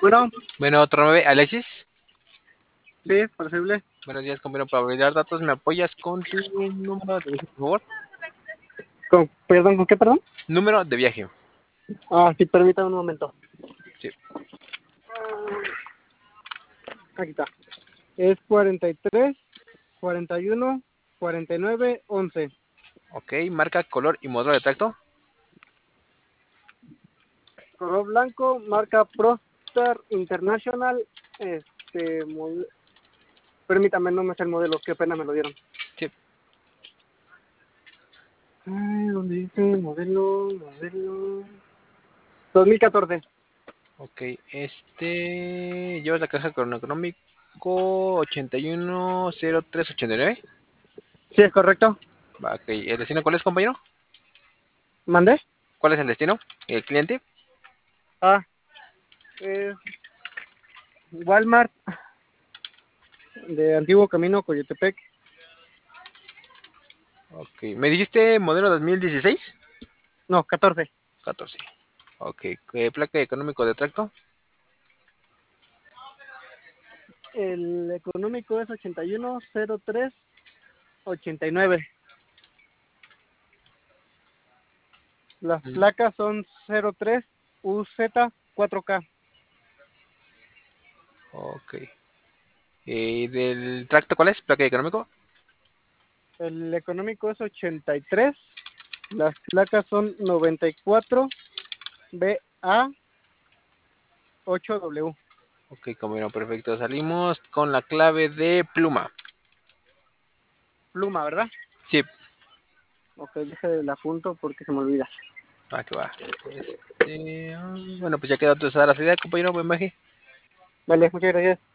Bueno, Bueno, otro 9, Alexis. sí, es posible. Buenos días, compañero. Para validar datos, ¿me apoyas con tu número de viaje, por favor? Perdón, ¿con qué, perdón? Número de viaje. Ah, sí, permítame un momento. Sí. Aquí está. Es 43, 41, 49, 11. Ok, marca, color y modelo de tracto. Color blanco, marca Prostar International. Este, permítame, no me sé el modelo, qué pena me lo dieron. Sí. Ay, ¿dónde dice modelo? 2014. Ok, llevas la caja cronocronómico 810389. Sí, es correcto. Va, ok, ¿el destino cuál es, compañero? ¿Mandé? ¿Cuál es el destino? ¿El cliente? Ah, es Walmart de Antiguo Camino, Coyotepec. Ok, ¿me dijiste modelo 2016? No, 14. 14. Ok, ¿qué placa económico de tracto? El económico es 810389. Las Mm, placas son 03 UZ4K. ok. ¿Del tracto cuál es? ¿Placa económico? El económico es 83. Las placas son 94 BA8W. Ok, compañero, perfecto. Salimos con la clave de pluma. Pluma, ¿verdad? Sí, Ok, déjale la apunto porque se me olvida. va que va. Bueno, pues ya quedó toda la salida, compañero. Buen viaje. Vale, muchas gracias.